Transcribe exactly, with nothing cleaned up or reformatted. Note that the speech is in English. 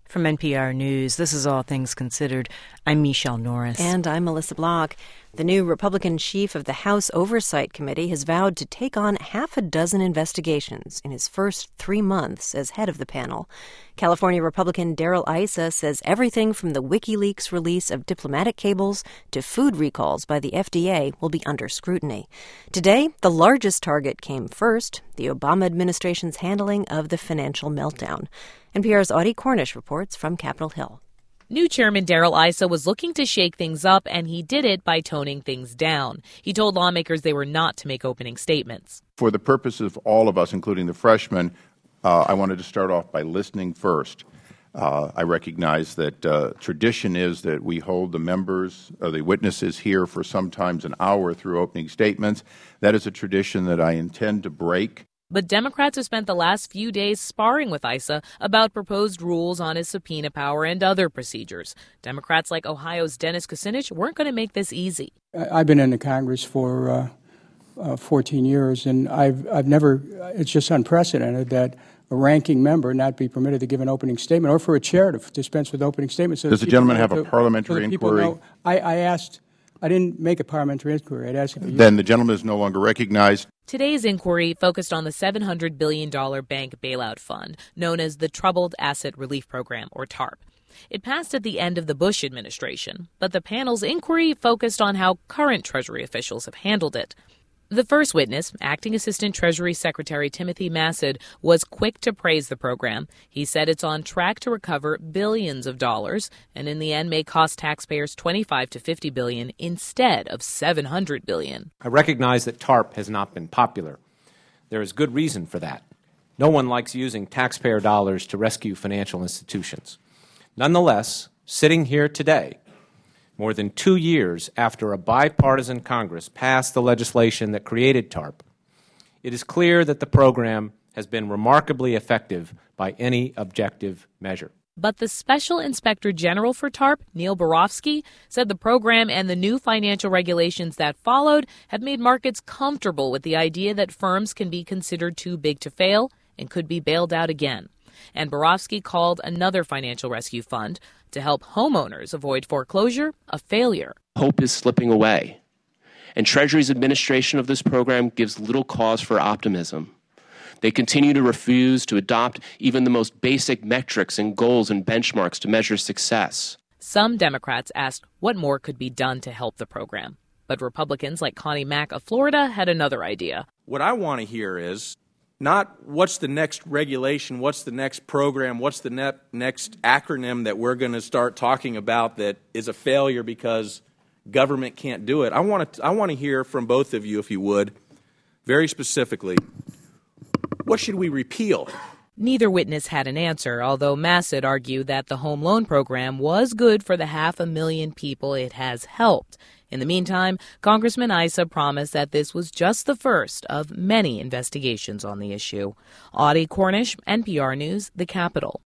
From N P R News, this is All Things Considered. I'm Michelle Norris. And I'm Melissa Block. The new Republican chief of the House Oversight Committee has vowed to take on half a dozen investigations in his first three months as head of the panel. California Republican Darrell Issa says everything from the WikiLeaks release of diplomatic cables to food recalls by the F D A will be under scrutiny. Today, the largest target came first, the Obama administration's handling of the financial meltdown. N P R's Audie Cornish reports from Capitol Hill. New Chairman Darrell Issa was looking to shake things up, and he did it by toning things down. He told lawmakers they were not to make opening statements. For the purpose of all of us, including the freshmen, uh, I wanted to start off by listening first. Uh, I recognize that uh, tradition is that we hold the members, or the witnesses here for sometimes an hour through opening statements. That is a tradition that I intend to break. But Democrats have spent the last few days sparring with Issa about proposed rules on his subpoena power and other procedures. Democrats like Ohio's Dennis Kucinich weren't going to make this easy. I've been in the Congress for uh, uh, fourteen years, and I've, I've never, it's just unprecedented that a ranking member not be permitted to give an opening statement, or for a chair to dispense with opening statements. So Does the gentleman have a parliamentary inquiry? Know, I, I asked, I didn't make a parliamentary inquiry. I'd asked if you. Then the gentleman is no longer recognized. Today's inquiry focused on the seven hundred billion dollars bank bailout fund, known as the Troubled Asset Relief Program, or TARP. It passed at the end of the Bush administration, but the panel's inquiry focused on how current Treasury officials have handled it. The first witness, Acting Assistant Treasury Secretary Timothy Massad, was quick to praise the program. He said it's on track to recover billions of dollars and in the end may cost taxpayers twenty-five to fifty billion dollars instead of seven hundred billion dollars. I recognize that TARP has not been popular. There is good reason for that. No one likes using taxpayer dollars to rescue financial institutions. Nonetheless, sitting here today, more than two years after a bipartisan Congress passed the legislation that created TARP, it is clear that the program has been remarkably effective by any objective measure. But the Special Inspector General for TARP, Neil Barofsky, said the program and the new financial regulations that followed have made markets comfortable with the idea that firms can be considered too big to fail and could be bailed out again. And Barofsky called another financial rescue fund to help homeowners avoid foreclosure a failure. Hope is slipping away, and Treasury's administration of this program gives little cause for optimism. They continue to refuse to adopt even the most basic metrics and goals and benchmarks to measure success. Some Democrats asked what more could be done to help the program. But Republicans like Connie Mack of Florida had another idea. What I want to hear is not what's the next regulation, what's the next program, what's the ne- next acronym that we're going to start talking about that is a failure because government can't do it. I want to I want to hear from both of you, if you would, very specifically, what should we repeal? Neither witness had an answer, although Massad argued that the home loan program was good for the half a million people it has helped. In the meantime, Congressman Issa promised that this was just the first of many investigations on the issue. Audie Cornish, N P R News, the Capitol.